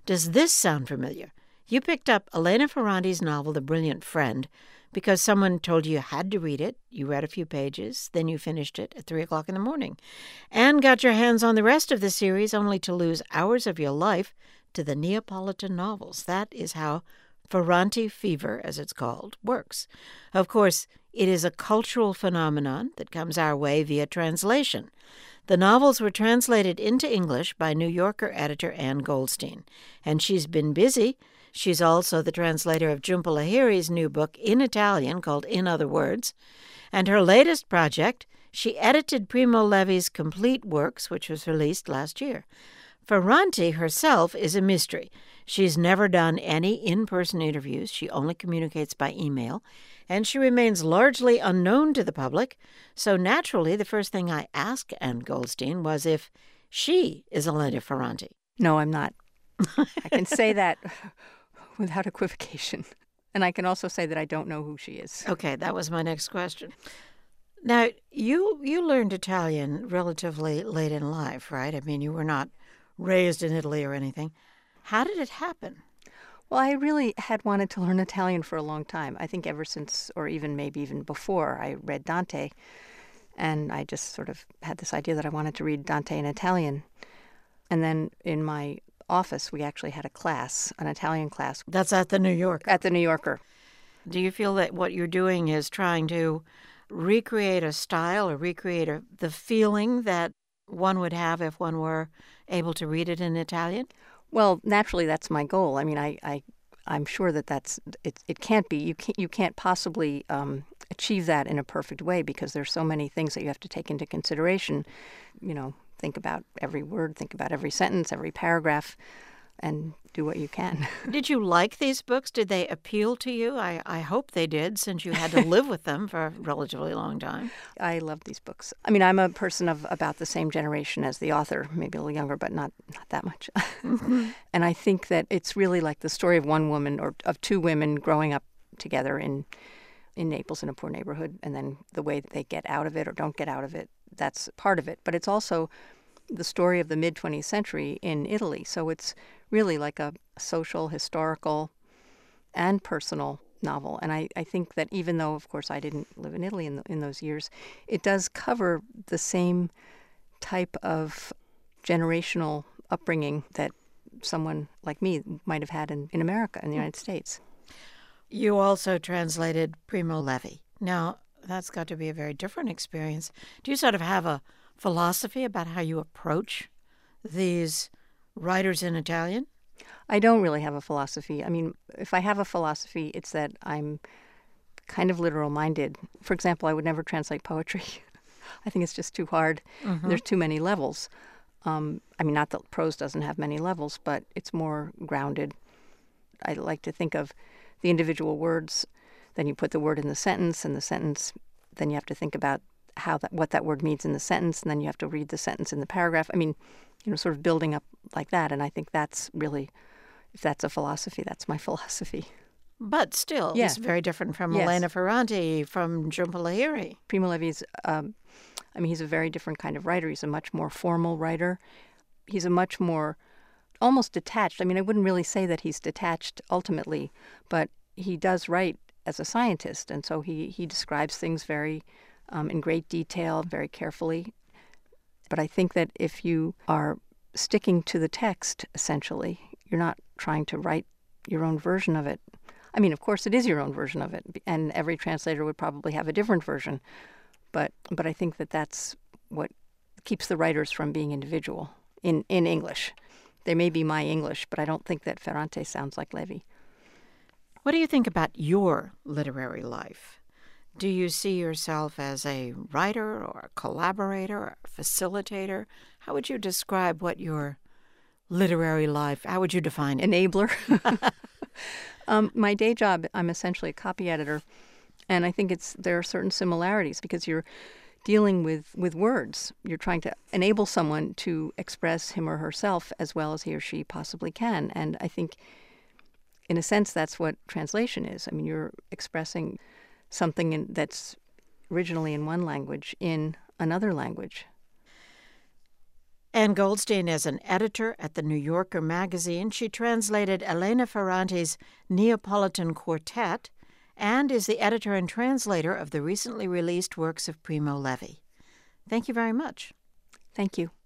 Does this sound familiar? You picked up Elena Ferrante's novel, The Brilliant Friend, because someone told you had to read it. You read a few pages, then you finished it at 3 o'clock in the morning, and got your hands on the rest of the series only to lose hours of your life to the Neapolitan novels. That is how Ferrante fever, as it's called, works. Of course, it is a cultural phenomenon that comes our way via translation. The novels were translated into English by New Yorker editor Ann Goldstein, and she's been busy. She's also the translator of Jhumpa Lahiri's new book in Italian called In Other Words, and her latest project, she edited Primo Levi's complete works, which was released last year. Ferrante herself is a mystery. She's never done any in-person interviews. She only communicates by email, and she remains largely unknown to the public. So naturally, the first thing I asked Ann Goldstein was if she is Elena Ferrante. No, I'm not. I can say that without equivocation. And I can also say that I don't know who she is. Okay, that was my next question. Now, you learned Italian relatively late in life, right? I mean, you were not raised in Italy or anything. How did it happen? Well, I really had wanted to learn Italian for a long time. I think ever since, or even maybe even before, I read Dante. And I just sort of had this idea that I wanted to read Dante in Italian. And then in my office, we actually had a class, an Italian class. That's at the New Yorker. At the New Yorker. Do you feel that what you're doing is trying to recreate a style or recreate the feeling that one would have if one were able to read it in Italian? Well, naturally, that's my goal. I mean, I'm sure that it can't be. You can't possibly achieve that in a perfect way because there's so many things that you have to take into consideration. You know, think about every word, think about every sentence, every paragraph, and do what you can. Did you like these books? Did they appeal to you? I hope they did, since you had to live with them for a relatively long time. I love these books. I mean, I'm a person of about the same generation as the author, maybe a little younger, but not that much. Mm-hmm. And I think that it's really like the story of one woman or of two women growing up together in Naples in a poor neighborhood, and then the way that they get out of it or don't get out of it, that's part of it. But it's also the story of the mid-20th century in Italy. So it's really like a social, historical, and personal novel. And I think that even though, of course, I didn't live in Italy in those years, it does cover the same type of generational upbringing that someone like me might have had in America, in the United States. You also translated Primo Levi. Now, that's got to be a very different experience. Do you sort of have a philosophy about how you approach these writers in Italian? I don't really have a philosophy. I mean, if I have a philosophy, it's that I'm kind of literal-minded. For example, I would never translate poetry. I think it's just too hard. Mm-hmm. There's too many levels. I mean, not that prose doesn't have many levels, but it's more grounded. I like to think of the individual words. Then you put the word in the sentence, and the sentence, then you have to think about what that word means in the sentence, and then you have to read the sentence in the paragraph. I mean, sort of building up like that. And I think that's really, if that's a philosophy, that's my philosophy. But still, it's very different from Elena Ferrante, from Jhumpa Lahiri. Primo Levi's, he's a very different kind of writer. He's a much more formal writer. He's a much more almost detached. I mean, I wouldn't really say that he's detached ultimately, but he does write as a scientist. And so he describes things very in great detail, very carefully. But I think that if you are sticking to the text, essentially, you're not trying to write your own version of it. I mean, of course, it is your own version of it, and every translator would probably have a different version. But I think that that's what keeps the writers from being individual in English. They may be my English, but I don't think that Ferrante sounds like Levi. What do you think about your literary life? Do you see yourself as a writer or a collaborator or a facilitator? How would you describe what your literary life, how would you define it? Enabler. My day job, I'm essentially a copy editor, and I think there are certain similarities because you're dealing with words. You're trying to enable someone to express him or herself as well as he or she possibly can. And I think, in a sense, that's what translation is. I mean, you're expressing something that's originally in one language in another language. Ann Goldstein is an editor at the New Yorker magazine. She translated Elena Ferrante's Neapolitan Quartet and is the editor and translator of the recently released works of Primo Levi. Thank you very much. Thank you.